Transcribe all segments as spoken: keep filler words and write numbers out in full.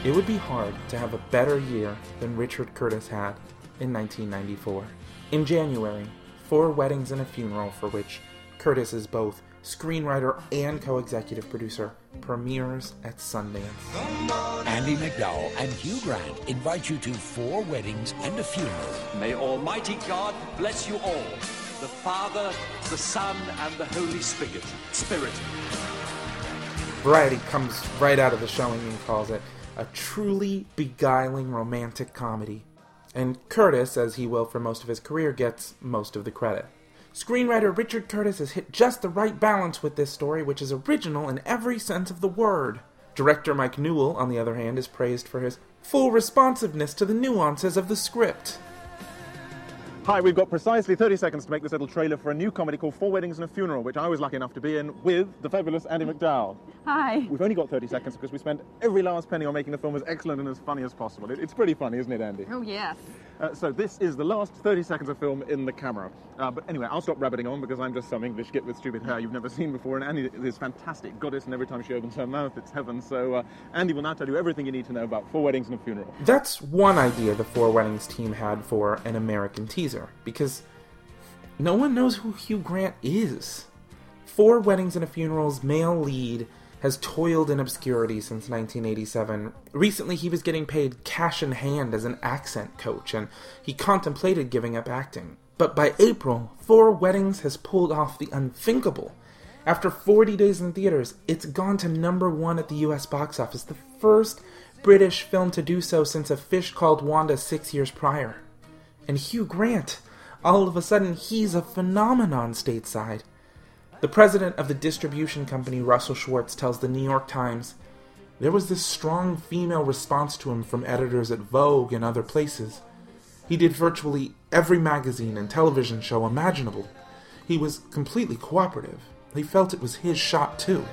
It would be hard to have a better year than Richard Curtis had in nineteen ninety-four. In January, Four Weddings and a Funeral, for which Curtis is both screenwriter and co-executive producer, premieres at Sundance. Andie MacDowell and Hugh Grant invite you to Four Weddings and a Funeral. May Almighty God bless you all, the Father, the Son, and the Holy Spirit. Spirit. Variety comes right out of the showing and calls it a truly beguiling romantic comedy. And Curtis, as he will for most of his career, gets most of the credit. Screenwriter Richard Curtis has hit just the right balance with this story, which is original in every sense of the word. Director Mike Newell, on the other hand, is praised for his full responsiveness to the nuances of the script. Hi, we've got precisely thirty seconds to make this little trailer for a new comedy called Four Weddings and a Funeral, which I was lucky enough to be in with the fabulous Andie MacDowell. Hi. We've only got thirty seconds because we spent every last penny on making the film as excellent and as funny as possible. It, it's pretty funny, isn't it, Andie? Oh, yes. Uh, so this is the last thirty seconds of film in the camera. Uh, but anyway, I'll stop rabbiting on because I'm just some English git with stupid hair you've never seen before, and Andie is fantastic goddess, and every time she opens her mouth, it's heaven. So uh, Andie will now tell you everything you need to know about Four Weddings and a Funeral. That's one idea the Four Weddings team had for an American teaser, because no one knows who Hugh Grant is. Four Weddings and a Funeral's male lead has toiled in obscurity since nineteen eighty-seven. Recently, he was getting paid cash in hand as an accent coach, and he contemplated giving up acting. But by April, Four Weddings has pulled off the unthinkable. After forty days in theaters, it's gone to number one at the U S box office, the first British film to do so since A Fish Called Wanda six years prior. And Hugh Grant, all of a sudden, he's a phenomenon stateside. The president of the distribution company, Russell Schwartz, tells the New York Times, "There was this strong female response to him from editors at Vogue and other places. He did virtually every magazine and television show imaginable. He was completely cooperative. He felt it was his shot, too."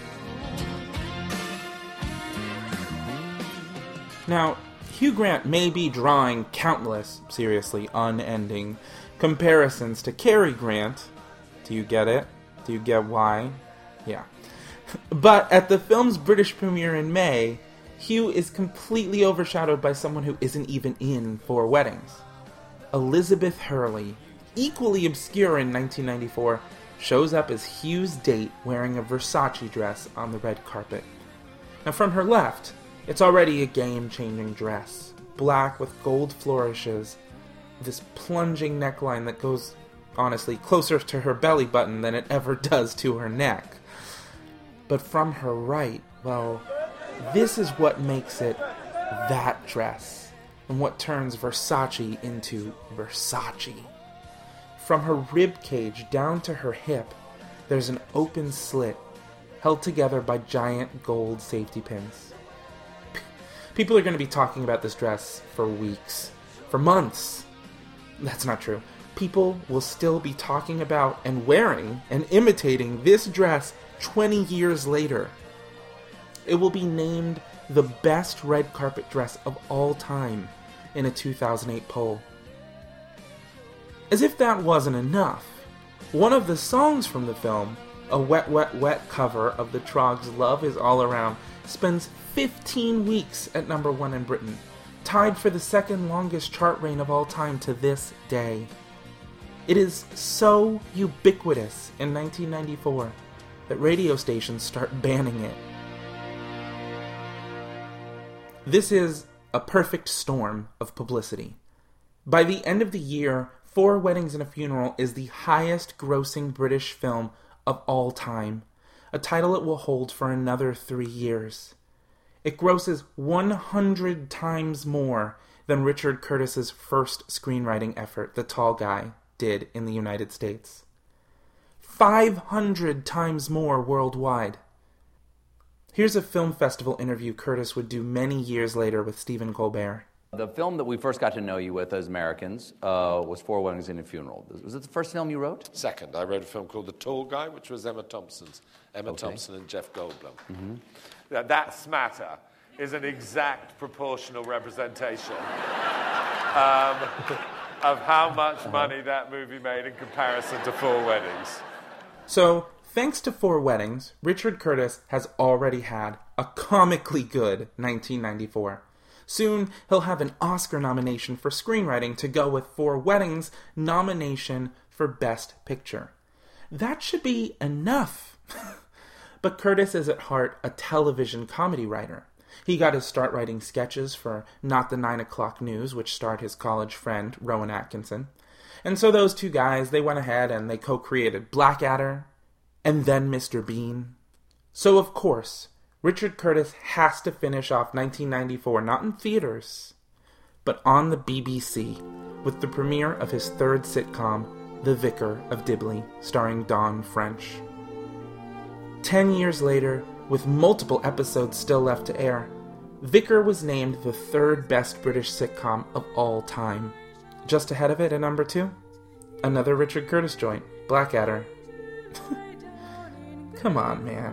Now, Hugh Grant may be drawing countless, seriously unending, comparisons to Cary Grant. Do you get it? Do you get why? Yeah. But at the film's British premiere in May, Hugh is completely overshadowed by someone who isn't even in Four Weddings. Elizabeth Hurley, equally obscure in nineteen ninety-four, shows up as Hugh's date wearing a Versace dress on the red carpet. Now from her left, it's already a game-changing dress. Black with gold flourishes, this plunging neckline that goes, honestly, closer to her belly button than it ever does to her neck. But from her right, well, this is what makes it that dress, and what turns Versace into Versace. From her rib cage down to her hip, there's an open slit, held together by giant gold safety pins. People are going to be talking about this dress for weeks, for months. That's not true. People will still be talking about and wearing and imitating this dress twenty years later. It will be named the best red carpet dress of all time in a two thousand eight poll. As if that wasn't enough, one of the songs from the film, a Wet Wet Wet cover of the Troggs' Love Is All Around, spends fifteen weeks at number one in Britain, tied for the second longest chart reign of all time to this day. It is so ubiquitous in nineteen ninety-four that radio stations start banning it. This is a perfect storm of publicity. By the end of the year, Four Weddings and a Funeral is the highest grossing British film of all time, a title it will hold for another three years. It grosses one hundred times more than Richard Curtis's first screenwriting effort, The Tall Guy, did in the United States. five hundred times more worldwide. Here's a film festival interview Curtis would do many years later with Stephen Colbert. The film that we first got to know you with as Americans uh, was Four Weddings and a Funeral. Was it the first film you wrote? Second. I wrote a film called The Tall Guy, which was Emma Thompson's. Emma okay. Thompson and Jeff Goldblum. Mm-hmm. That, that smatter is an exact proportional representation um, of how much money that movie made in comparison to Four Weddings. So, Thanks to Four Weddings, Richard Curtis has already had a comically good nineteen ninety-four. Soon, he'll have an Oscar nomination for screenwriting to go with Four Weddings' nomination for Best Picture. That should be enough. But Curtis is at heart a television comedy writer. He got his start writing sketches for Not the Nine O'Clock News, which starred his college friend, Rowan Atkinson. And so those two guys, they went ahead and they co-created Blackadder, and then Mister Bean. So of course, Richard Curtis has to finish off nineteen ninety-four not in theaters, but on the B B C, with the premiere of his third sitcom, The Vicar of Dibley, starring Dawn French. Ten years later, with multiple episodes still left to air, Vicar was named the third best British sitcom of all time. Just ahead of it at number two, another Richard Curtis joint, Blackadder. Come on, man.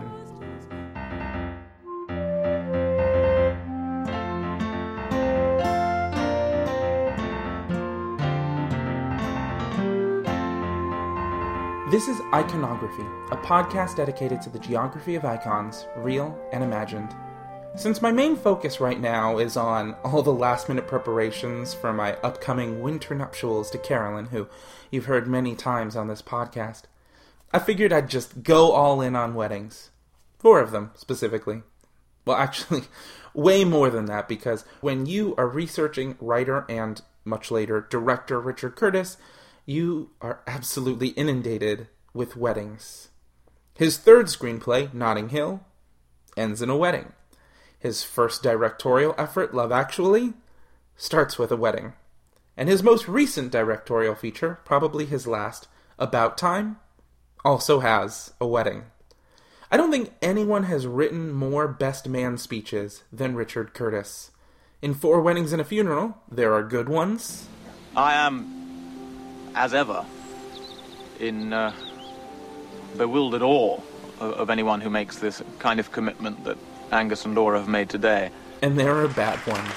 This is Iconography, a podcast dedicated to the geography of icons, real and imagined. Since my main focus right now is on all the last-minute preparations for my upcoming winter nuptials to Carolyn, who you've heard many times on this podcast, I figured I'd just go all in on weddings. Four of them, specifically. Well, actually, way more than that, because when you are researching writer and, much later, director Richard Curtis, you are absolutely inundated with weddings. His third screenplay, Notting Hill, ends in a wedding. His first directorial effort, Love Actually, starts with a wedding. And his most recent directorial feature, probably his last, About Time, also has a wedding. I don't think anyone has written more best man speeches than Richard Curtis. In Four Weddings and a Funeral, there are good ones. I am, as ever, in uh, bewildered awe of, of anyone who makes this kind of commitment that Angus and Laura have made today. And there are bad ones.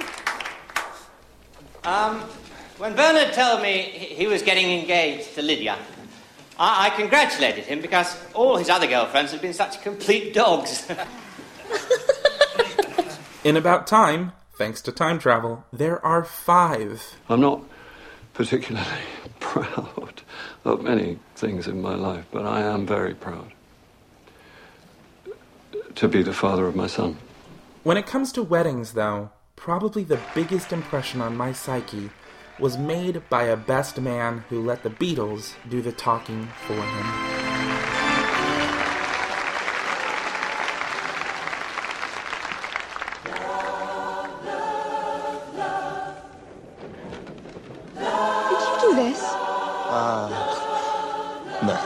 Um, when Bernard told me he was getting engaged to Lydia, I, I congratulated him because all his other girlfriends had been such complete dogs. In About Time, thanks to time travel, there are five. I'm not particularly proud of many things in my life, but I am very proud to be the father of my son. When it comes to weddings, though, probably the biggest impression on my psyche was made by a best man who let the Beatles do the talking for him. Did you do this? Uh, no.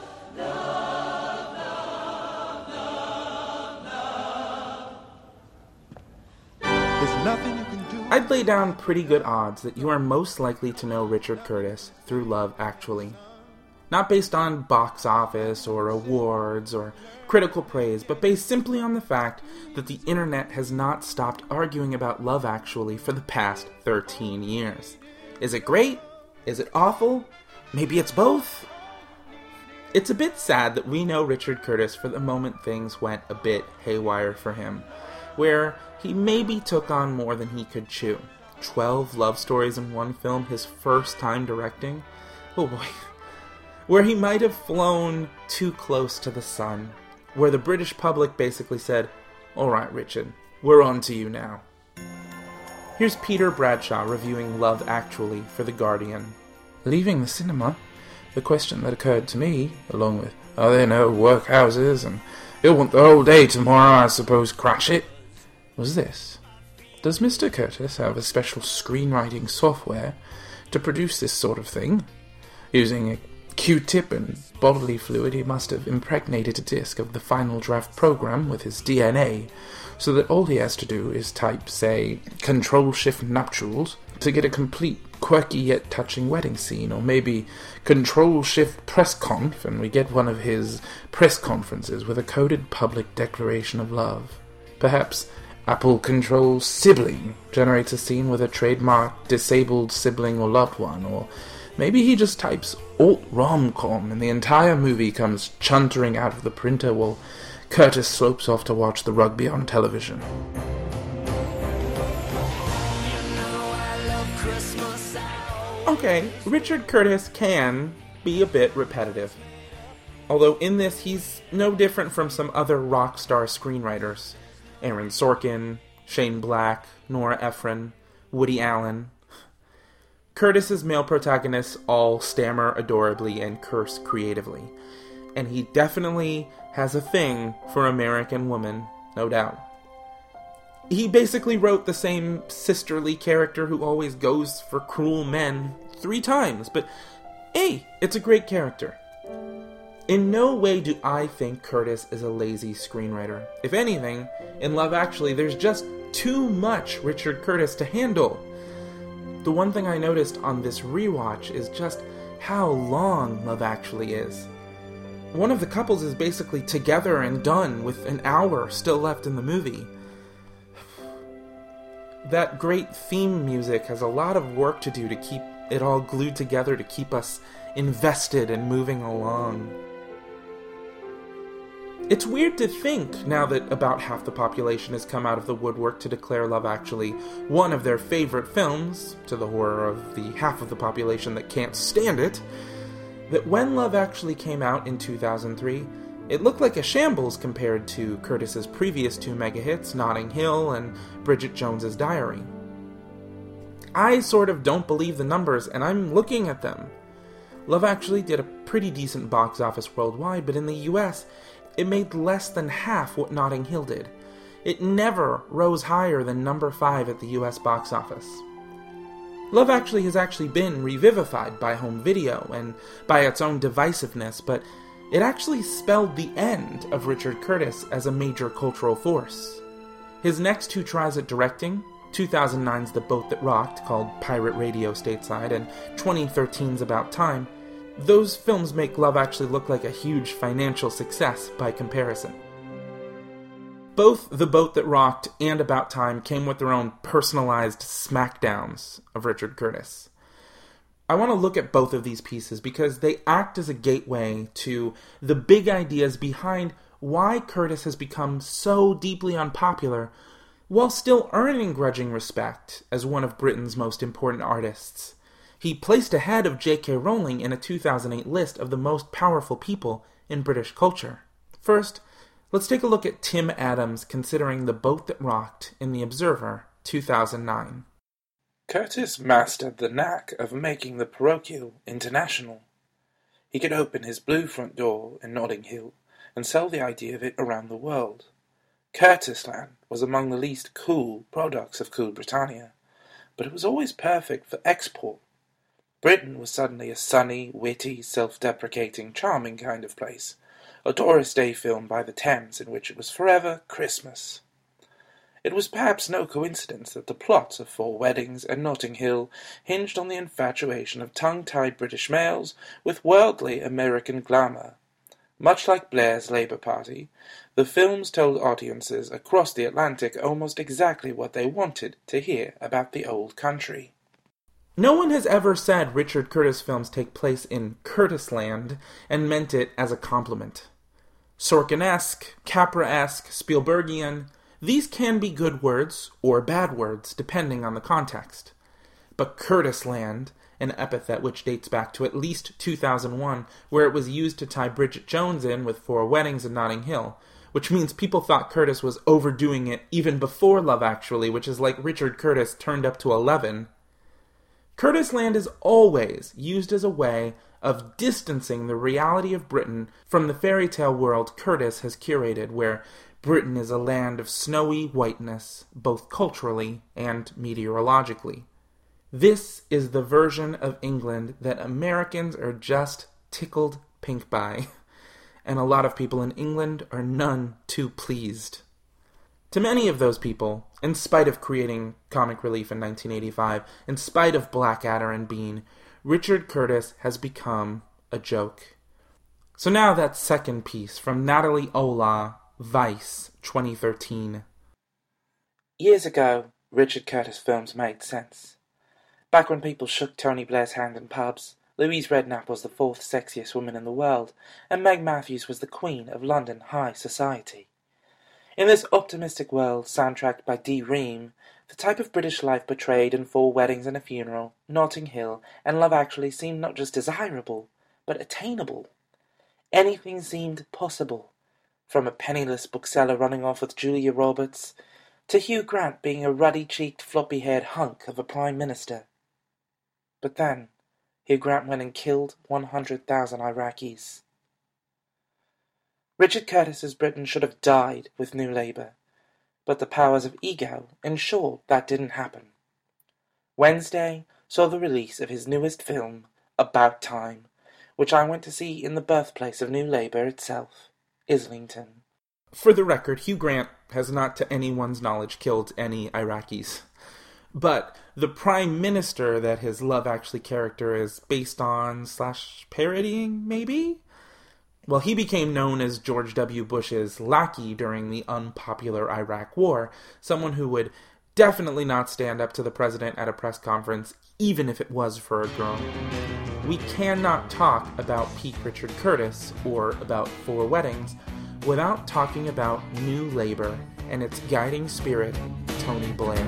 I'd lay down pretty good odds that you are most likely to know Richard Curtis through Love Actually. Not based on box office or awards or critical praise, but based simply on the fact that the internet has not stopped arguing about Love Actually for the past thirteen years. Is it great? Is it awful? Maybe it's both? It's a bit sad that we know Richard Curtis for the moment things went a bit haywire for him, where he maybe took on more than he could chew. Twelve love stories in one film, his first time directing? Oh boy. Where he might have flown too close to the sun. Where the British public basically said, "Alright, Richard, we're on to you now." Here's Peter Bradshaw reviewing Love Actually for The Guardian. Leaving the cinema, the question that occurred to me, along with, are there no workhouses, and you'll want the whole day tomorrow, I suppose, crash it, was this. Does Mister Curtis have a special screenwriting software to produce this sort of thing? Using a Q-tip and bodily fluid, he must have impregnated a disk of the final draft program with his D N A, so that all he has to do is type, say, Control-Shift Nuptials to get a complete, quirky yet touching wedding scene, or maybe Control-Shift Press Conf, and we get one of his press conferences with a coded public declaration of love. Perhaps Apple Control Sibling generates a scene with a trademark disabled sibling or loved one, or Maybe he just types alt rom-com and the entire movie comes chuntering out of the printer while Curtis slopes off to watch the rugby on television. Okay, Richard Curtis can be a bit repetitive. Although in this, he's no different from some other rock star screenwriters. Aaron Sorkin, Shane Black, Nora Ephron, Woody Allen. Curtis's male protagonists all stammer adorably and curse creatively. And he definitely has a thing for American women, no doubt. He basically wrote the same sisterly character who always goes for cruel men three times, but hey, it's a great character. In no way do I think Curtis is a lazy screenwriter. If anything, in Love Actually, there's just too much Richard Curtis to handle. The one thing I noticed on this rewatch is just how long Love Actually is. One of the couples is basically together and done with an hour still left in the movie. That great theme music has a lot of work to do to keep it all glued together, to keep us invested and moving along. It's weird to think, now that about half the population has come out of the woodwork to declare Love Actually one of their favorite films, to the horror of the half of the population that can't stand it, that when Love Actually came out in two thousand three, it looked like a shambles compared to Curtis's previous two mega hits, Notting Hill and Bridget Jones's Diary. I sort of don't believe the numbers, and I'm looking at them. Love Actually did a pretty decent box office worldwide, but in the U S, it made less than half what Notting Hill did. It never rose higher than number five at the U S box office. Love Actually has actually been revivified by home video and by its own divisiveness, but it actually spelled the end of Richard Curtis as a major cultural force. His next two tries at directing, two thousand nine's The Boat That Rocked, called Pirate Radio Stateside, and twenty thirteen's About Time, those films make Love Actually look like a huge financial success by comparison. Both The Boat That Rocked and About Time came with their own personalized smackdowns of Richard Curtis. I want to look at both of these pieces because they act as a gateway to the big ideas behind why Curtis has become so deeply unpopular while still earning grudging respect as one of Britain's most important artists. He placed ahead of J K Rowling in a two thousand eight list of the most powerful people in British culture. First, let's take a look at Tim Adams considering The Boat That Rocked in The Observer, two thousand nine. Curtis mastered the knack of making the parochial international. He could open his blue front door in Notting Hill and sell the idea of it around the world. Curtisland was among the least cool products of cool Britannia, but it was always perfect for export. Britain was suddenly a sunny, witty, self-deprecating, charming kind of place, a Doris Day film by the Thames in which it was forever Christmas. It was perhaps no coincidence that the plots of Four Weddings and Notting Hill hinged on the infatuation of tongue-tied British males with worldly American glamour. Much like Blair's Labour Party, the films told audiences across the Atlantic almost exactly what they wanted to hear about the old country. No one has ever said Richard Curtis films take place in Curtisland and meant it as a compliment. Sorkin-esque, Capra-esque, Spielbergian, these can be good words or bad words depending on the context. But Curtisland, an epithet which dates back to at least two thousand one, where it was used to tie Bridget Jones in with Four Weddings and Notting Hill, which means people thought Curtis was overdoing it even before Love Actually, which is like Richard Curtis turned up to eleven. Curtisland is always used as a way of distancing the reality of Britain from the fairy tale world Curtis has curated, where Britain is a land of snowy whiteness, both culturally and meteorologically. This is the version of England that Americans are just tickled pink by, and a lot of people in England are none too pleased. To many of those people, in spite of creating comic relief in nineteen eighty-five, in spite of Blackadder and Bean, Richard Curtis has become a joke. So now that second piece from Natalie Olah, Vice, twenty thirteen. Years ago, Richard Curtis films made sense. Back when people shook Tony Blair's hand in pubs, Louise Redknapp was the fourth sexiest woman in the world, and Meg Matthews was the queen of London high society. In this optimistic world, soundtracked by Dee Ream, the type of British life portrayed in Four Weddings and a Funeral, Notting Hill, and Love Actually seemed not just desirable, but attainable. Anything seemed possible, from a penniless bookseller running off with Julia Roberts, to Hugh Grant being a ruddy-cheeked, floppy-haired hunk of a prime minister. But then, Hugh Grant went and killed one hundred thousand Iraqis. Richard Curtis's Britain should have died with New Labour, but the powers of ego ensured that didn't happen. Wednesday saw the release of his newest film, About Time, which I went to see in the birthplace of New Labour itself, Islington. For the record, Hugh Grant has not to anyone's knowledge killed any Iraqis. But the Prime Minister that his Love Actually character is based on slash parodying, maybe? Well, he became known as George W. Bush's lackey during the unpopular Iraq War, someone who would definitely not stand up to the president at a press conference, even if it was for a girl. We cannot talk about peak Richard Curtis, or about Four Weddings, without talking about New Labour and its guiding spirit, Tony Blair.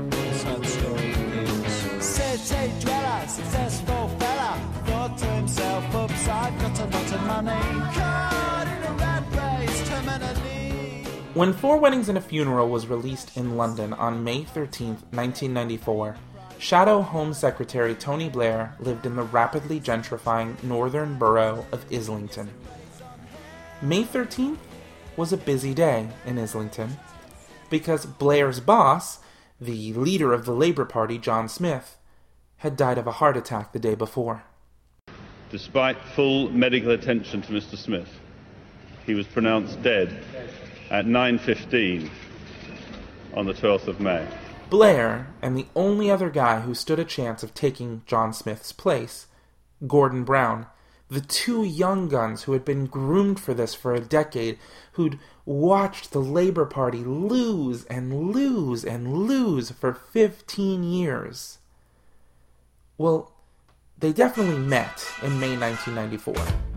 City dweller, successful fella, thought to himself, oops, I've got a lot of money. Caught in a rat race, terminally. When Four Weddings and a Funeral was released in London on May thirteenth, nineteen ninety-four, Shadow Home Secretary Tony Blair lived in the rapidly gentrifying northern borough of Islington. May thirteenth was a busy day in Islington, because Blair's boss, the leader of the Labour Party, John Smith, had died of a heart attack the day before. Despite full medical attention to Mister Smith, he was pronounced dead at nine fifteen on the twelfth of May. Blair, and the only other guy who stood a chance of taking John Smith's place, Gordon Brown, the two young guns who had been groomed for this for a decade, who'd watched the Labour Party lose and lose and lose for fifteen years. Well, they definitely met in May nineteen ninety-four.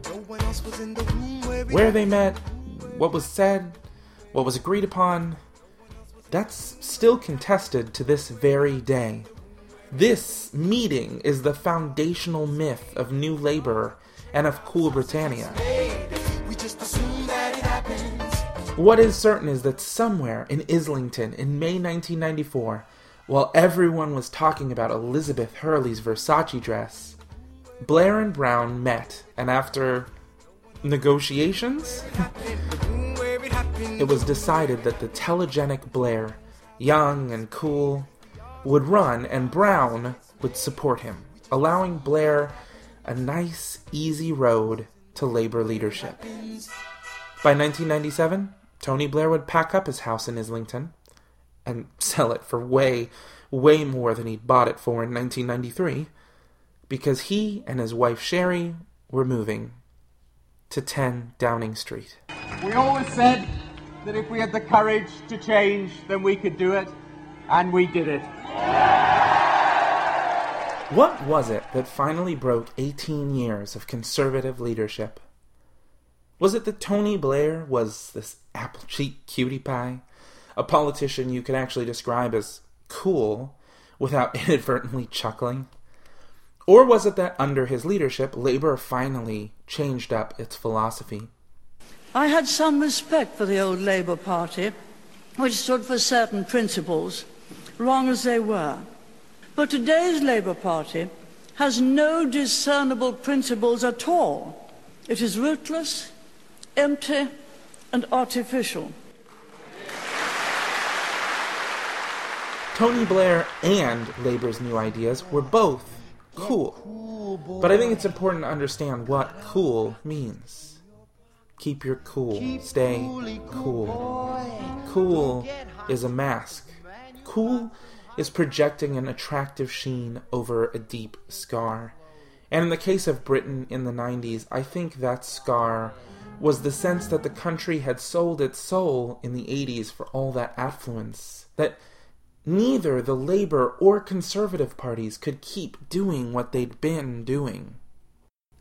Where they met, what was said, what was agreed upon, that's still contested to this very day. This meeting is the foundational myth of New Labour and of Cool Britannia. What is certain is that somewhere in Islington in May nineteen ninety-four, while everyone was talking about Elizabeth Hurley's Versace dress, Blair and Brown met, and after negotiations, it was decided that the telegenic Blair, young and cool, would run and Brown would support him, allowing Blair a nice, easy road to Labour leadership. By nineteen ninety-seven, Tony Blair would pack up his house in Islington and sell it for way, way more than he'd bought it for in nineteen ninety-three, because he and his wife Sherry were moving to ten Downing Street. We always said that if we had the courage to change, then we could do it, and we did it. What was it that finally broke eighteen years of Conservative leadership? Was it that Tony Blair was this apple-cheeked cutie pie, a politician you could actually describe as cool without inadvertently chuckling? Or was it that under his leadership, Labour finally changed up its philosophy? I had some respect for the old Labour Party, which stood for certain principles, wrong as they were. But today's Labour Party has no discernible principles at all. It is rootless, empty, and artificial. Tony Blair and Labour's new ideas were both cool. But I think it's important to understand what cool means. Keep your cool. Stay cool. Cool is a mask. Cool is projecting an attractive sheen over a deep scar. And in the case of Britain in the nineties, I think that scar was the sense that the country had sold its soul in the eighties for all that affluence. That neither the Labour or Conservative parties could keep doing what they'd been doing.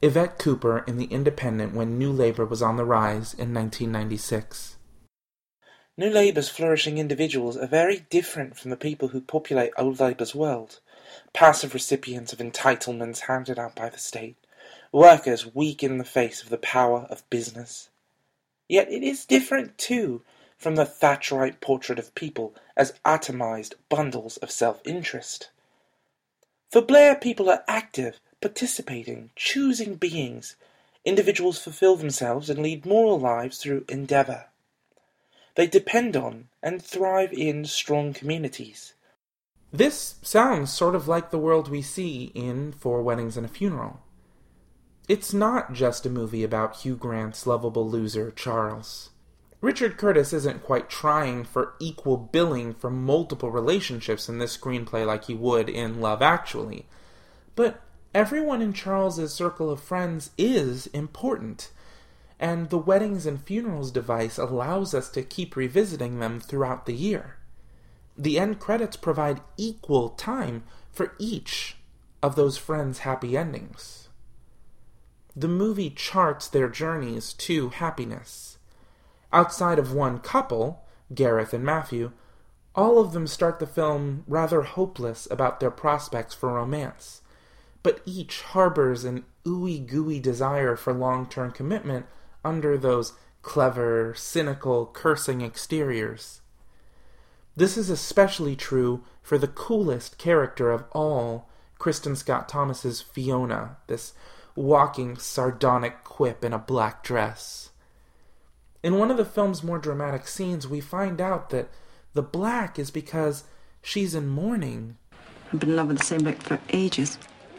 Yvette Cooper in The Independent when New Labour was on the rise in nineteen ninety-six. New Labour's flourishing individuals are very different from the people who populate Old Labour's world. Passive recipients of entitlements handed out by the state. Workers weak in the face of the power of business. Yet it is different, too, from the Thatcherite portrait of people as atomized bundles of self-interest. For Blair, people are active, participating, choosing beings. Individuals fulfill themselves and lead moral lives through endeavour. They depend on and thrive in strong communities. This sounds sort of like the world we see in Four Weddings and a Funeral. It's not just a movie about Hugh Grant's lovable loser, Charles. Richard Curtis isn't quite trying for equal billing for multiple relationships in this screenplay like he would in Love Actually. But everyone in Charles's circle of friends is important, and the Weddings and Funerals device allows us to keep revisiting them throughout the year. The end credits provide equal time for each of those friends' happy endings. The movie charts their journeys to happiness. Outside of one couple, Gareth and Matthew, all of them start the film rather hopeless about their prospects for romance, but each harbors an ooey-gooey desire for long-term commitment under those clever, cynical, cursing exteriors. This is especially true for the coolest character of all, Kristen Scott Thomas's Fiona, this walking sardonic quip in a black dress. In one of the film's more dramatic scenes, we find out that the black is because she's in mourning. I've been in love with the same bloke for ages.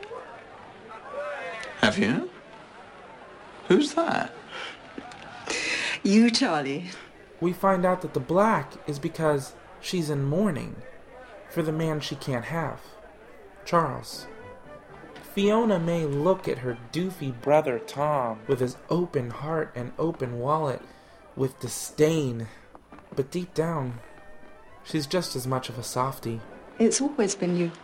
Have you? Who's that? You, Charlie. We find out that the black is because she's in mourning for the man she can't have, Charles. Fiona may look at her doofy brother Tom with his open heart and open wallet with disdain, but deep down, she's just as much of a softie. It's always been you.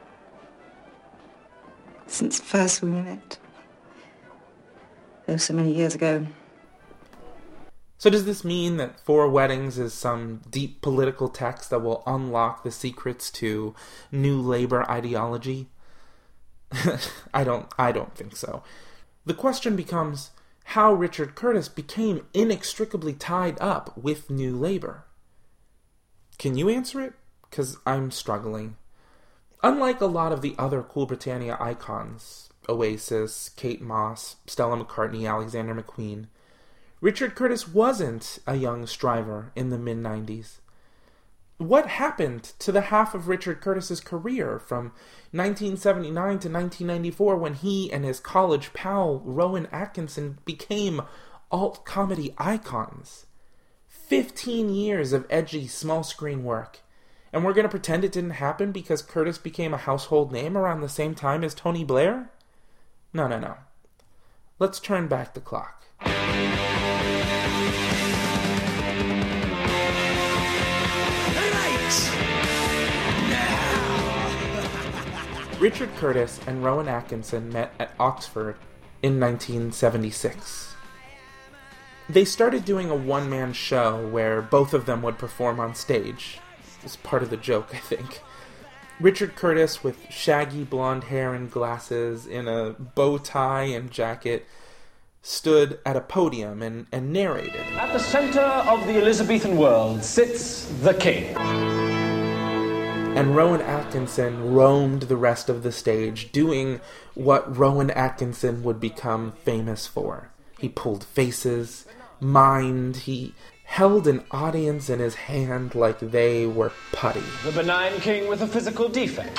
Since first we met. Oh, so many years ago. So does this mean that Four Weddings is some deep political text that will unlock the secrets to New Labour ideology? I don't I don't think so. The question becomes how Richard Curtis became inextricably tied up with New Labour. Can you answer it? Because I'm struggling. Unlike a lot of the other Cool Britannia icons, Oasis, Kate Moss, Stella McCartney, Alexander McQueen, Richard Curtis wasn't a young striver in the mid nineties. What happened to the half of Richard Curtis's career from nineteen seventy-nine to nineteen ninety-four when he and his college pal Rowan Atkinson became alt-comedy icons? Fifteen years of edgy small-screen work. And we're going to pretend it didn't happen because Curtis became a household name around the same time as Tony Blair? No, no, no. Let's turn back the clock. Richard Curtis and Rowan Atkinson met at Oxford in nineteen seventy-six. They started doing a one-man show where both of them would perform on stage. It was part of the joke, I think. Richard Curtis with shaggy blonde hair and glasses in a bow tie and jacket stood at a podium and, and narrated. At the center of the Elizabethan world sits the king. And Rowan Atkinson roamed the rest of the stage, doing what Rowan Atkinson would become famous for. He pulled faces, mimed, he held an audience in his hand like they were putty. The benign king with a physical defect.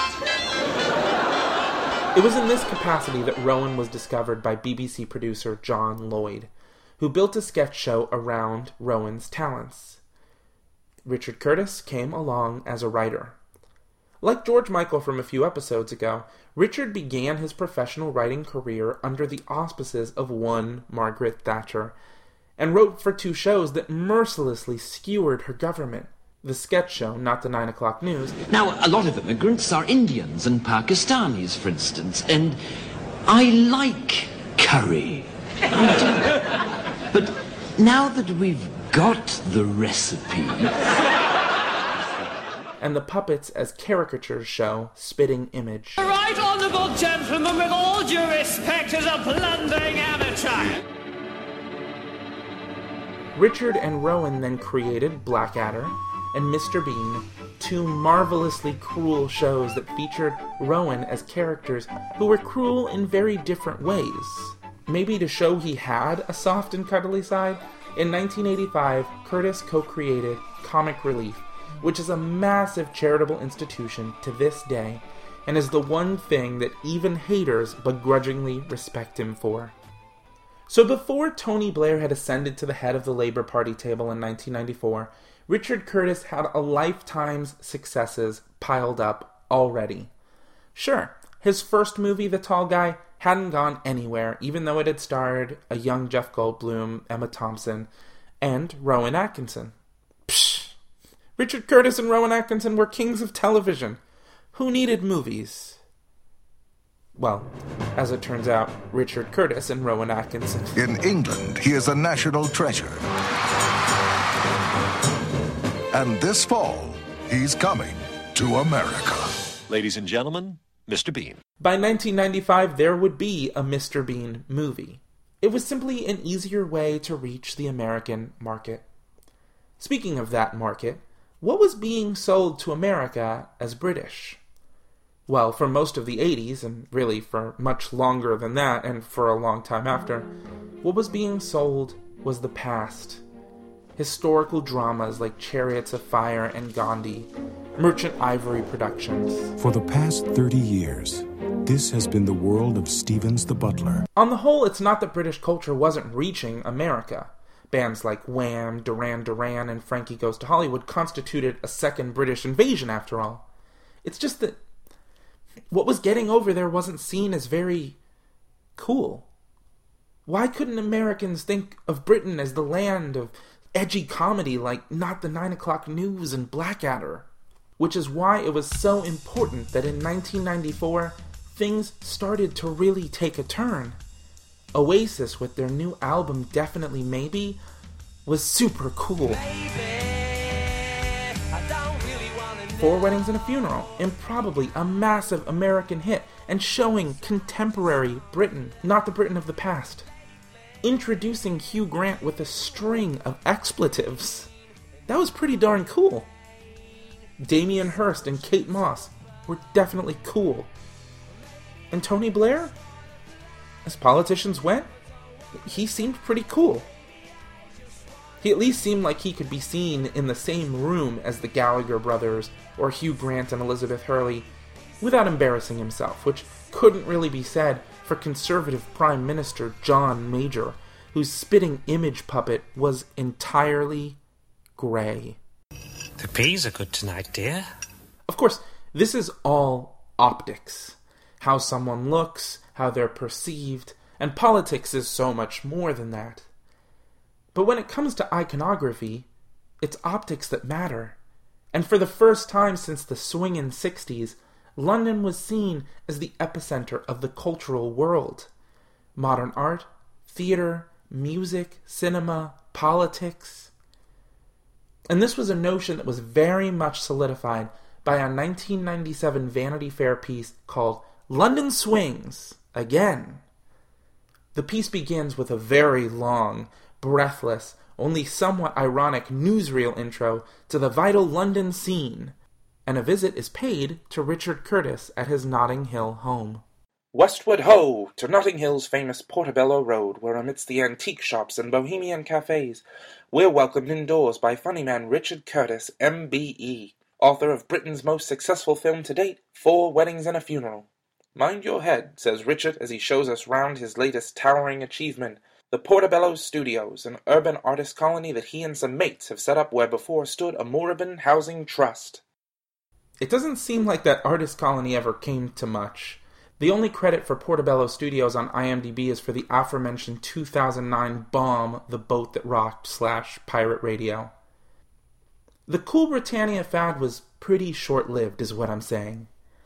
It was in this capacity that Rowan was discovered by B B C producer John Lloyd, who built a sketch show around Rowan's talents. Richard Curtis came along as a writer. Like George Michael from a few episodes ago, Richard began his professional writing career under the auspices of one Margaret Thatcher, and wrote for two shows that mercilessly skewered her government. The sketch show, not the nine o'clock news. Now, a lot of immigrants are Indians and Pakistanis, for instance, and I like curry. But now that we've got the recipe... And the puppets as caricatures show spitting image. The right honourable gentleman, with all due respect, is a blundering amateur. Richard and Rowan then created Blackadder and Mister Bean, two marvelously cruel shows that featured Rowan as characters who were cruel in very different ways. Maybe to show he had a soft and cuddly side, in nineteen eighty-five, Curtis co-created Comic Relief, which is a massive charitable institution to this day, and is the one thing that even haters begrudgingly respect him for. So before Tony Blair had ascended to the head of the Labour Party table in nineteen ninety-four, Richard Curtis had a lifetime's successes piled up already. Sure, his first movie, The Tall Guy, hadn't gone anywhere, even though it had starred a young Jeff Goldblum, Emma Thompson, and Rowan Atkinson. Psh! Richard Curtis and Rowan Atkinson were kings of television. Who needed movies? Well, as it turns out, Richard Curtis and Rowan Atkinson. In England, he is a national treasure. And this fall, he's coming to America. Ladies and gentlemen, Mister Bean. By nineteen ninety-five, there would be a Mister Bean movie. It was simply an easier way to reach the American market. Speaking of that market, what was being sold to America as British? Well, for most of the eighties, and really for much longer than that, and for a long time after, what was being sold was the past. Historical dramas like Chariots of Fire and Gandhi, Merchant Ivory Productions. For the past thirty years, this has been the world of Stevens the Butler. On the whole, it's not that British culture wasn't reaching America. Bands like Wham, Duran Duran, and Frankie Goes to Hollywood constituted a second British invasion, after all. It's just that what was getting over there wasn't seen as very cool. Why couldn't Americans think of Britain as the land of edgy comedy like Not the Nine O'Clock News and Blackadder? Which is why it was so important that in nineteen ninety-four, things started to really take a turn. Oasis, with their new album Definitely Maybe, was super cool. Four Weddings and a Funeral, and probably a massive American hit, and showing contemporary Britain, not the Britain of the past. Introducing Hugh Grant with a string of expletives. That was pretty darn cool. Damien Hirst and Kate Moss were definitely cool. And Tony Blair? As politicians went, he seemed pretty cool. He at least seemed like he could be seen in the same room as the Gallagher brothers or Hugh Grant and Elizabeth Hurley without embarrassing himself, which couldn't really be said for conservative Prime Minister John Major, whose spitting image puppet was entirely grey. The peas are good tonight, dear. Of course, this is all optics. How someone looks, how they're perceived, and politics is so much more than that. But when it comes to iconography, it's optics that matter. And for the first time since the swingin' sixties, London was seen as the epicenter of the cultural world. Modern art, theater, music, cinema, politics. And this was a notion that was very much solidified by a nineteen ninety-seven Vanity Fair piece called London Swings Again. The piece begins with a very long, breathless, only somewhat ironic newsreel intro to the vital London scene, and a visit is paid to Richard Curtis at his Notting Hill home. Westward ho! To Notting Hill's famous Portobello Road, where amidst the antique shops and bohemian cafes, we're welcomed indoors by funny man Richard Curtis, M B E, author of Britain's most successful film to date, Four Weddings and a Funeral. Mind your head, says Richard as he shows us round his latest towering achievement, the Portobello Studios, an urban artist colony that he and some mates have set up where before stood a moribund housing trust. It doesn't seem like that artist colony ever came to much. The only credit for Portobello Studios on IMDb is for the aforementioned two thousand nine bomb, The Boat That Rocked slash pirate radio. The Cool Britannia fad was pretty short-lived, is what I'm saying.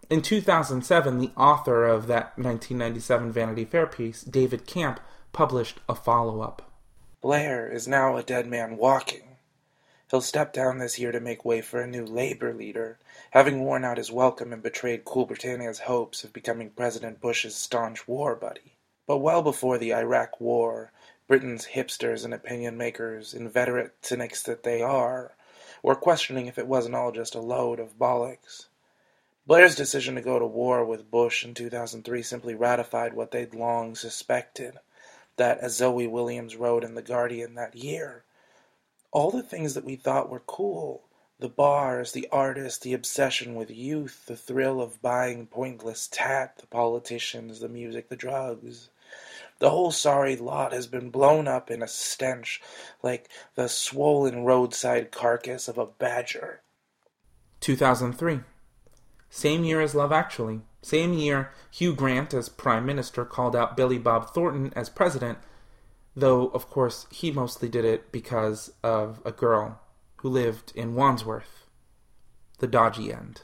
In two thousand seven, the author of that nineteen ninety-seven Vanity Fair piece, David Camp, published a follow-up. Blair is now a dead man walking. He'll step down this year to make way for a new Labour leader, having worn out his welcome and betrayed Cool Britannia's hopes of becoming President Bush's staunch war buddy. But well before the Iraq War, Britain's hipsters and opinion makers, inveterate cynics that they are, were questioning if it wasn't all just a load of bollocks. Blair's decision to go to war with Bush in two thousand three simply ratified what they'd long suspected, that, as Zoe Williams wrote in The Guardian that year, all the things that we thought were cool, the bars, the artists, the obsession with youth, the thrill of buying pointless tat, the politicians, the music, the drugs, the whole sorry lot has been blown up in a stench like the swollen roadside carcass of a badger. two thousand three. Same year as Love Actually. Same year Hugh Grant as Prime Minister called out Billy Bob Thornton as President, though, of course, he mostly did it because of a girl who lived in Wandsworth. The dodgy end.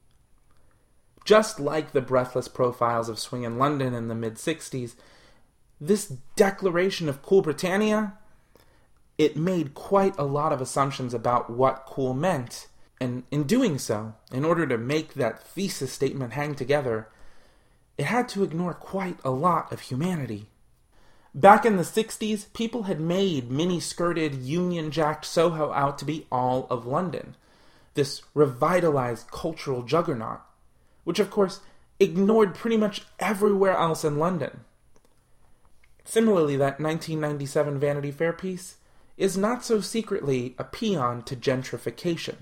Just like the breathless profiles of swingin' London in the mid-sixties, this declaration of Cool Britannia, it made quite a lot of assumptions about what cool meant. And in doing so, in order to make that thesis statement hang together, it had to ignore quite a lot of humanity. Back in the sixties, people had made mini-skirted, union-jacked Soho out to be all of London, this revitalized cultural juggernaut, which of course ignored pretty much everywhere else in London. Similarly, that nineteen ninety-seven Vanity Fair piece is not so secretly a paean to gentrification.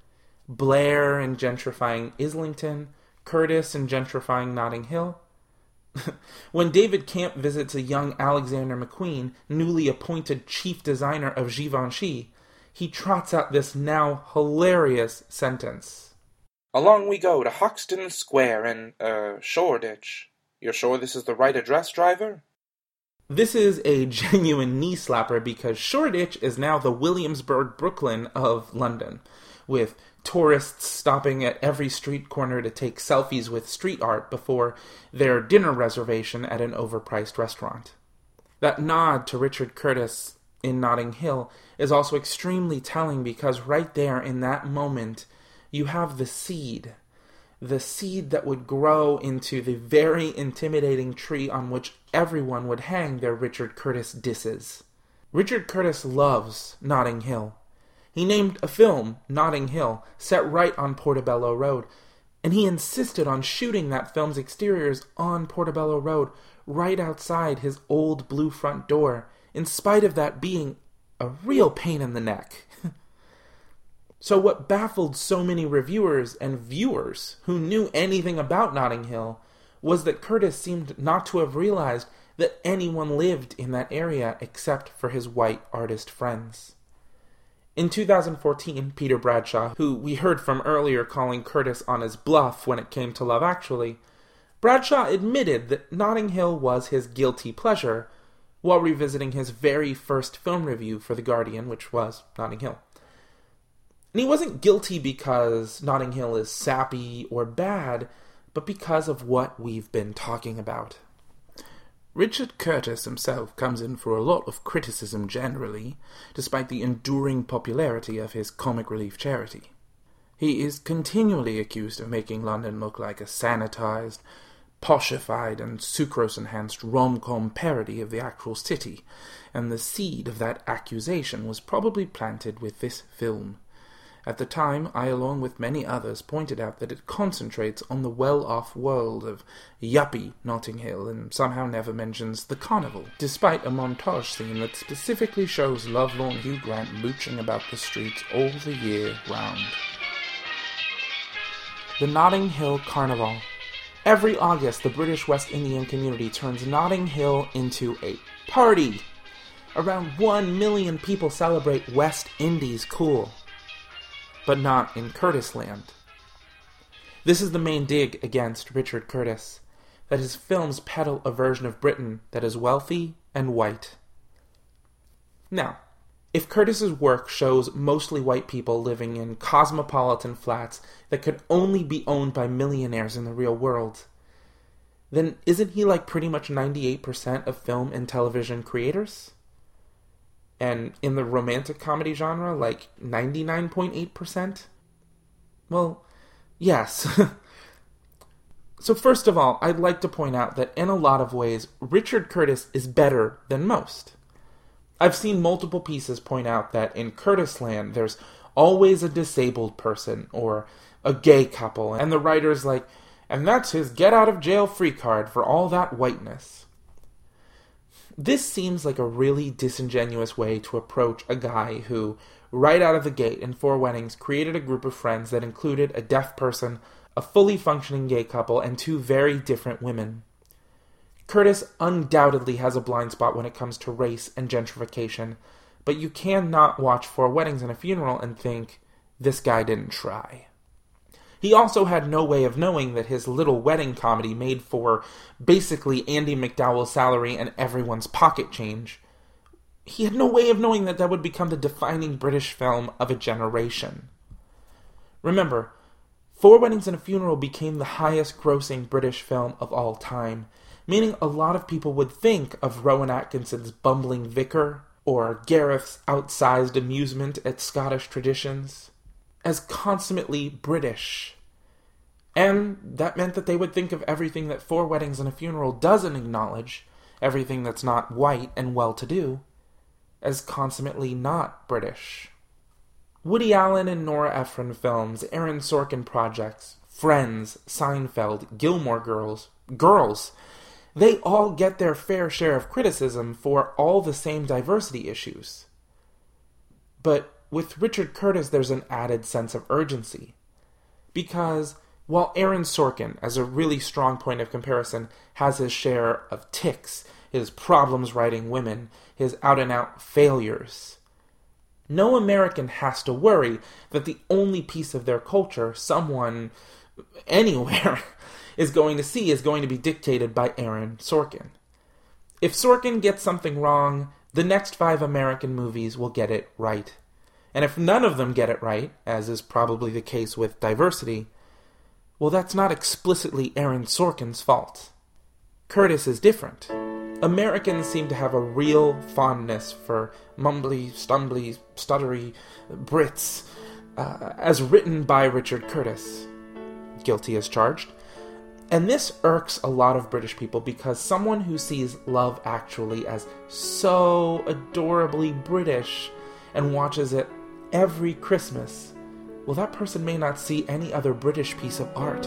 Blair and gentrifying Islington, Curtis and gentrifying Notting Hill. When David Camp visits a young Alexander McQueen, newly appointed chief designer of Givenchy, he trots out this now hilarious sentence. Along we go to Hoxton Square and, uh, Shoreditch. You're sure this is the right address, driver? This is a genuine knee-slapper because Shoreditch is now the Williamsburg Brooklyn of London, with tourists stopping at every street corner to take selfies with street art before their dinner reservation at an overpriced restaurant. That nod to Richard Curtis in Notting Hill is also extremely telling because right there in that moment you have the seed. The seed that would grow into the very intimidating tree on which everyone would hang their Richard Curtis disses. Richard Curtis loves Notting Hill. He named a film, Notting Hill, set right on Portobello Road, and he insisted on shooting that film's exteriors on Portobello Road, right outside his old blue front door, in spite of that being a real pain in the neck. So what baffled so many reviewers and viewers who knew anything about Notting Hill was that Curtis seemed not to have realized that anyone lived in that area except for his white artist friends. In two thousand fourteen, Peter Bradshaw, who we heard from earlier calling Curtis on his bluff when it came to Love Actually, Bradshaw admitted that Notting Hill was his guilty pleasure while revisiting his very first film review for The Guardian, which was Notting Hill. And he wasn't guilty because Notting Hill is sappy or bad, but because of what we've been talking about. Richard Curtis himself comes in for a lot of criticism generally, despite the enduring popularity of his comic relief charity. He is continually accused of making London look like a sanitized, poshified and sucrose-enhanced rom-com parody of the actual city, and the seed of that accusation was probably planted with this film. At the time, I, along with many others, pointed out that it concentrates on the well-off world of yuppie Notting Hill and somehow never mentions the carnival, despite a montage scene that specifically shows lovelorn Hugh Grant mooching about the streets all the year round. The Notting Hill Carnival. Every August, the British West Indian community turns Notting Hill into a party. Around one million people celebrate West Indies cool. But not in Curtis land. This is the main dig against Richard Curtis, that his films peddle a version of Britain that is wealthy and white. Now, If Curtis's work shows mostly white people living in cosmopolitan flats that could only be owned by millionaires in the real world, then isn't he like pretty much ninety-eight percent of film and television creators? And in the romantic comedy genre, like ninety-nine point eight percent? Well, yes. So first of all, I'd like to point out that in a lot of ways, Richard Curtis is better than most. I've seen multiple pieces point out that in Curtisland, there's always a disabled person or a gay couple, and the writer's like, and that's his get-out-of-jail-free card for all that whiteness. This seems like a really disingenuous way to approach a guy who, right out of the gate in Four Weddings, created a group of friends that included a deaf person, a fully functioning gay couple, and two very different women. Curtis undoubtedly has a blind spot when it comes to race and gentrification, but you cannot watch Four Weddings and a Funeral and think, this guy didn't try. He also had no way of knowing that his little wedding comedy made for basically Andie MacDowell's salary and everyone's pocket change. He had no way of knowing that that would become the defining British film of a generation. Remember, Four Weddings and a Funeral became the highest grossing British film of all time, meaning a lot of people would think of Rowan Atkinson's bumbling vicar or Gareth's outsized amusement at Scottish traditions as consummately British. And that meant that they would think of everything that Four Weddings and a Funeral doesn't acknowledge, everything that's not white and well-to-do, as consummately not British. Woody Allen and Nora Ephron films, Aaron Sorkin projects, Friends, Seinfeld, Gilmore Girls, Girls, they all get their fair share of criticism for all the same diversity issues. But with Richard Curtis, there's an added sense of urgency. Because while Aaron Sorkin, as a really strong point of comparison, has his share of tics, his problems writing women, his out-and-out failures, no American has to worry that the only piece of their culture someone, anywhere, is going to see is going to be dictated by Aaron Sorkin. If Sorkin gets something wrong, the next five American movies will get it right. And if none of them get it right, as is probably the case with diversity, well, that's not explicitly Aaron Sorkin's fault. Curtis is different. Americans seem to have a real fondness for mumbly, stumbly, stuttery Brits, uh, as written by Richard Curtis. Guilty as charged. And this irks a lot of British people because someone who sees Love Actually as so adorably British and watches it every Christmas, well, that person may not see any other British piece of art.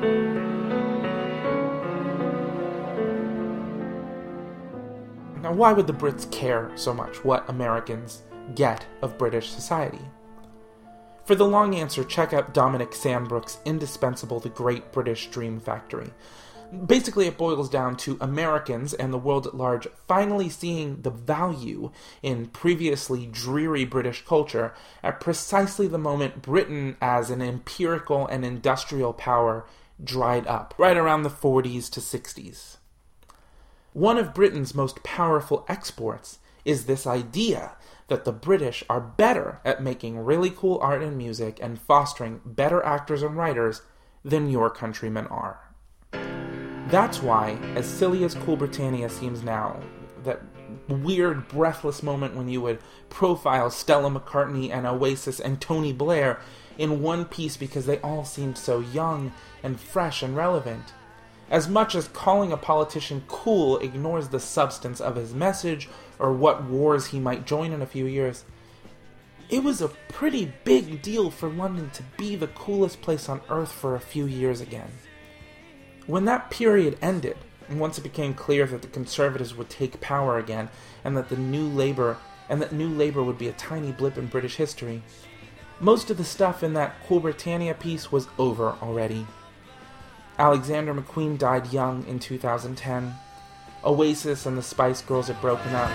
Now, why would the Brits care so much what Americans get of British society? For the long answer, check out Dominic Sandbrook's indispensable The Great British Dream Factory. Basically, it boils down to Americans and the world at large finally seeing the value in previously dreary British culture at precisely the moment Britain as an empirical and industrial power dried up, right around the forties to sixties. One of Britain's most powerful exports is this idea that the British are better at making really cool art and music and fostering better actors and writers than your countrymen are. That's why, as silly as Cool Britannia seems now, that weird, breathless moment when you would profile Stella McCartney and Oasis and Tony Blair in one piece because they all seemed so young and fresh and relevant, as much as calling a politician cool ignores the substance of his message or what wars he might join in a few years, it was a pretty big deal for London to be the coolest place on earth for a few years again. When that period ended, and once it became clear that the Conservatives would take power again, and that the New Labour and that New Labour would be a tiny blip in British history, most of the stuff in that Cool Britannia piece was over already. Alexander McQueen died young in two thousand ten. Oasis and the Spice Girls had broken up.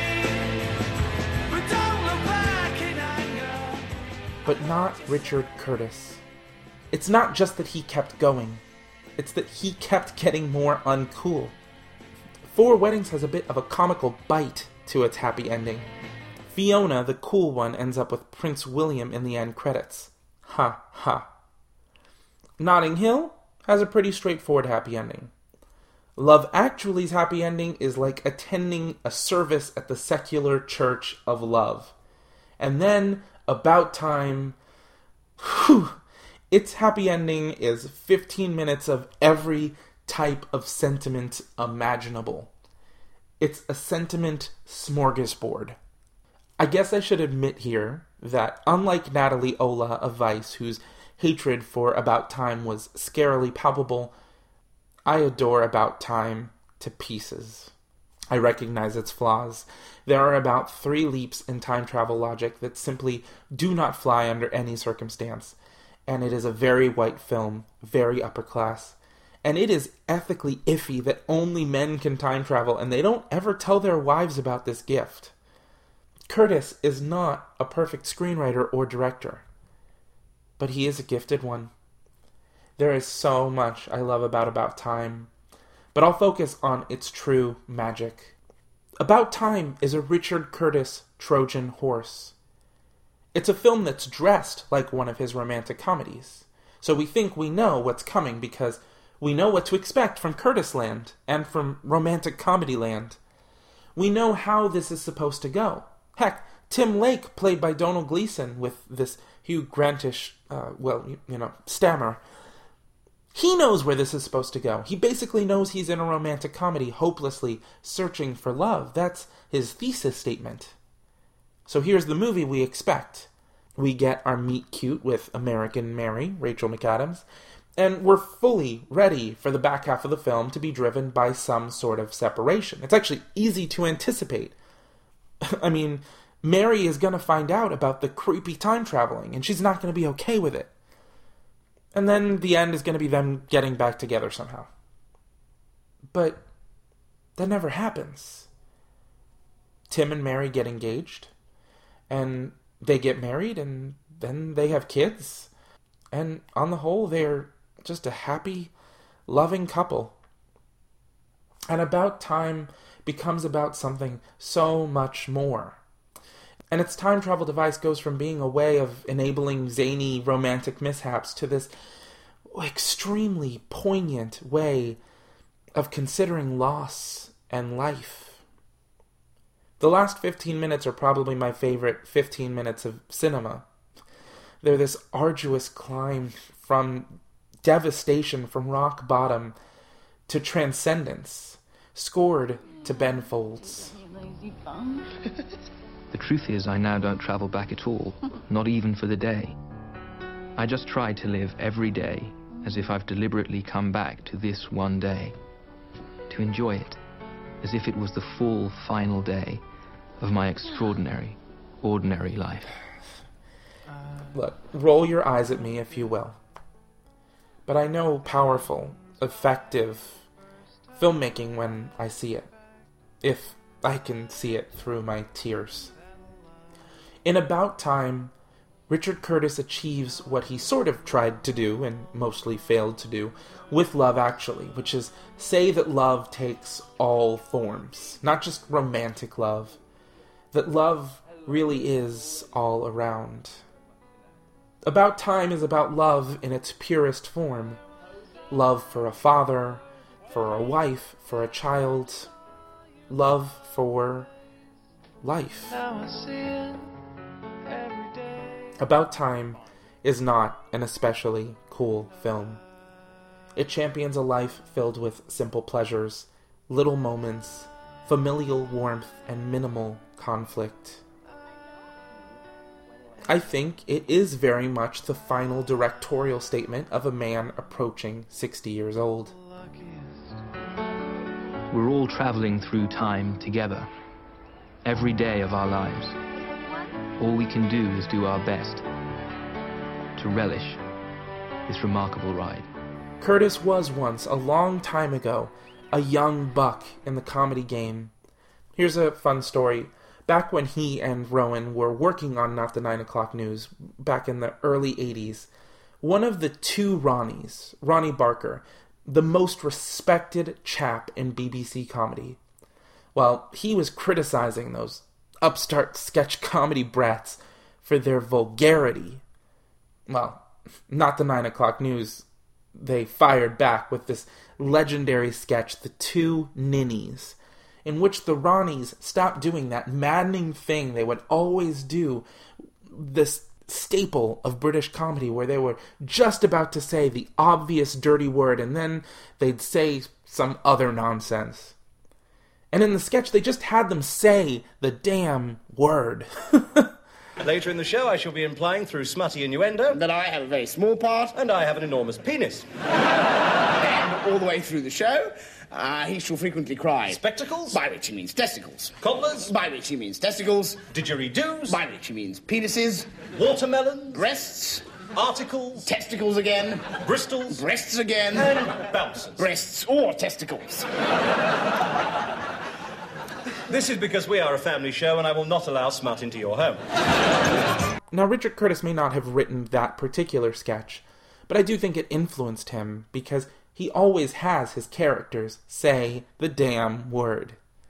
But not Richard Curtis. It's not just that he kept going. It's that he kept getting more uncool. Four Weddings has a bit of a comical bite to its happy ending. Fiona, the cool one, ends up with Prince William in the end credits. Ha ha. Notting Hill has a pretty straightforward happy ending. Love Actually's happy ending is like attending a service at the secular church of love. And then, About Time, whew, its happy ending is fifteen minutes of every type of sentiment imaginable. It's a sentiment smorgasbord. I guess I should admit here that unlike Natalie Ola of Vice, whose hatred for About Time was scarily palpable, I adore About Time to pieces. I recognize its flaws. There are about three leaps in time travel logic that simply do not fly under any circumstance, and it is a very white film, very upper class, and it is ethically iffy that only men can time travel, and they don't ever tell their wives about this gift. Curtis is not a perfect screenwriter or director, but he is a gifted one. There is so much I love about About Time, but I'll focus on its true magic. About Time is a Richard Curtis Trojan horse. It's a film that's dressed like one of his romantic comedies, so we think we know what's coming because we know what to expect from Curtis Land and from romantic comedy land. We know how this is supposed to go. Heck, Tim Lake, played by Donald Gleason with this Hugh Grantish, uh, well, you, you know, stammer, he knows where this is supposed to go. He basically knows he's in a romantic comedy, hopelessly searching for love. That's his thesis statement. So here's the movie we expect. We get our meet cute with American Mary, Rachel McAdams, and we're fully ready for the back half of the film to be driven by some sort of separation. It's actually easy to anticipate. I mean, Mary is going to find out about the creepy time traveling, and she's not going to be okay with it. And then the end is going to be them getting back together somehow. But that never happens. Tim and Mary get engaged, and they get married, and then they have kids. And on the whole, they're just a happy, loving couple. And About Time becomes about something so much more. And its time travel device goes from being a way of enabling zany romantic mishaps to this extremely poignant way of considering loss and life. The last fifteen minutes are probably my favorite fifteen minutes of cinema. They're this arduous climb from devastation, from rock bottom to transcendence, scored to Ben Folds. The truth is, I now don't travel back at all, not even for the day. I just try to live every day as if I've deliberately come back to this one day, to enjoy it, as if it was the full, final day of my extraordinary, ordinary life. Look, roll your eyes at me if you will. But I know powerful, effective filmmaking when I see it. If I can see it through my tears. In About Time, Richard Curtis achieves what he sort of tried to do, and mostly failed to do, with Love Actually, which is say that love takes all forms, not just romantic love, that love really is all around. About Time is about love in its purest form. Love for a father, for a wife, for a child. Love for life. About Time is not an especially cool film. It champions a life filled with simple pleasures, little moments, familial warmth, and minimal conflict. I think it is very much the final directorial statement of a man approaching sixty years old. We're all traveling through time together, every day of our lives. All we can do is do our best to relish this remarkable ride. Curtis was once, a long time ago, a young buck in the comedy game. Here's a fun story. Back when he and Rowan were working on Not the Nine O'Clock News, back in the early eighties, one of the two Ronnies, Ronnie Barker, the most respected chap in B B C comedy, well, he was criticizing those upstart sketch comedy brats for their vulgarity. Well, not the nine o'clock news. They fired back with this legendary sketch, The Two Ninnies, in which the Ronnies stopped doing that maddening thing they would always do, this staple of British comedy where they were just about to say the obvious dirty word and then they'd say some other nonsense. And in the sketch, they just had them say the damn word. Later in the show, I shall be implying through smutty innuendo that I have a very small part and I have an enormous penis. And all the way through the show, uh, he shall frequently cry... Spectacles? By which he means testicles. Cobblers? By which he means testicles. Didgeridoos? By which he means penises. Watermelons? Breasts. Articles? Testicles again. Bristols? Breasts again. And bouncers. Breasts or testicles. This is because we are a family show and I will not allow smut into your home. Now, Richard Curtis may not have written that particular sketch, but I do think it influenced him because he always has his characters say the damn word.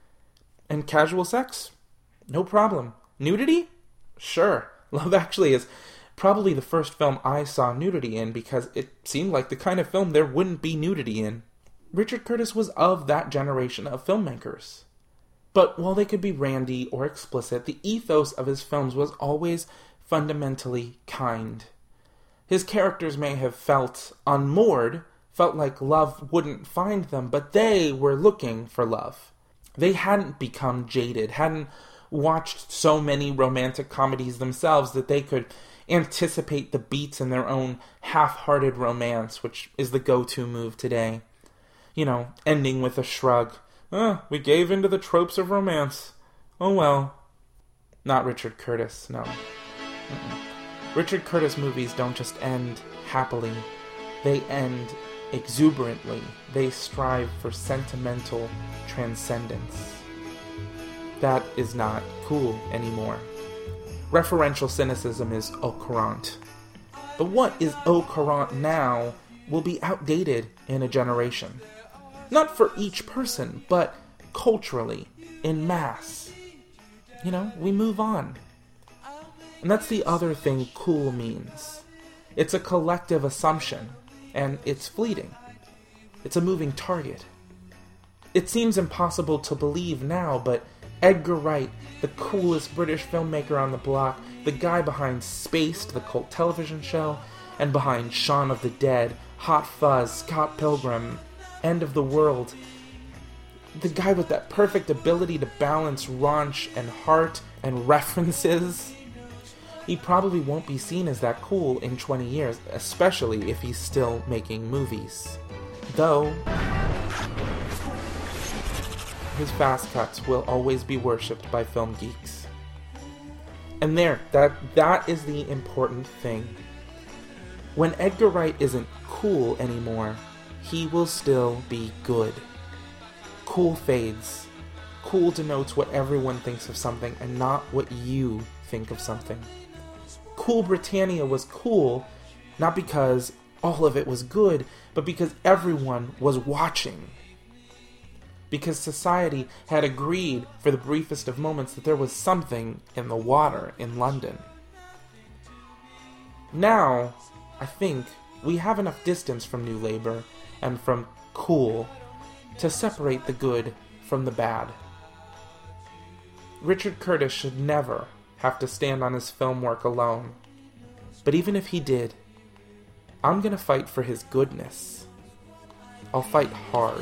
And casual sex? No problem. Nudity? Sure. Love Actually is probably the first film I saw nudity in because it seemed like the kind of film there wouldn't be nudity in. Richard Curtis was of that generation of filmmakers. But while they could be randy or explicit, the ethos of his films was always fundamentally kind. His characters may have felt unmoored, felt like love wouldn't find them, but they were looking for love. They hadn't become jaded, hadn't watched so many romantic comedies themselves that they could anticipate the beats in their own half-hearted romance, which is the go-to move today. You know, ending with a shrug. Ah, we gave into the tropes of romance. Oh well. Not Richard Curtis, no. Mm-mm. Richard Curtis movies don't just end happily. They end exuberantly. They strive for sentimental transcendence. That is not cool anymore. Referential cynicism is au courant. But what is au courant now will be outdated in a generation. Not for each person, but culturally, in mass. You know, we move on. And that's the other thing cool means. It's a collective assumption, and it's fleeting. It's a moving target. It seems impossible to believe now, but Edgar Wright, the coolest British filmmaker on the block, the guy behind Spaced, the cult television show, and behind Shaun of the Dead, Hot Fuzz, Scott Pilgrim, End of the World. The guy with that perfect ability to balance raunch and heart and references. He probably won't be seen as that cool in twenty years, especially if he's still making movies. Though, his fast cuts will always be worshipped by film geeks. And there, that that is the important thing. When Edgar Wright isn't cool anymore, he will still be good. Cool fades. Cool denotes what everyone thinks of something and not what you think of something. Cool Britannia was cool, not because all of it was good, but because everyone was watching. Because society had agreed for the briefest of moments that there was something in the water in London. Now, I think we have enough distance from New Labour and from cool to separate the good from the bad. Richard Curtis should never have to stand on his film work alone. But even if he did, I'm gonna fight for his goodness. I'll fight hard.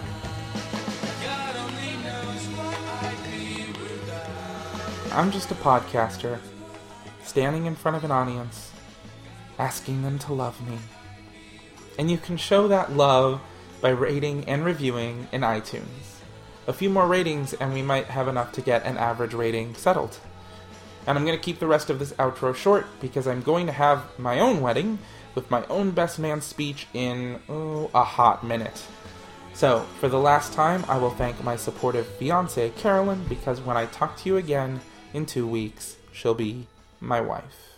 I'm just a podcaster, standing in front of an audience, asking them to love me. And you can show that love by rating and reviewing in iTunes. A few more ratings and we might have enough to get an average rating settled. And I'm going to keep the rest of this outro short because I'm going to have my own wedding with my own best man speech in, oh, a hot minute. So, for the last time, I will thank my supportive fiancée, Carolyn, because when I talk to you again in two weeks, she'll be my wife.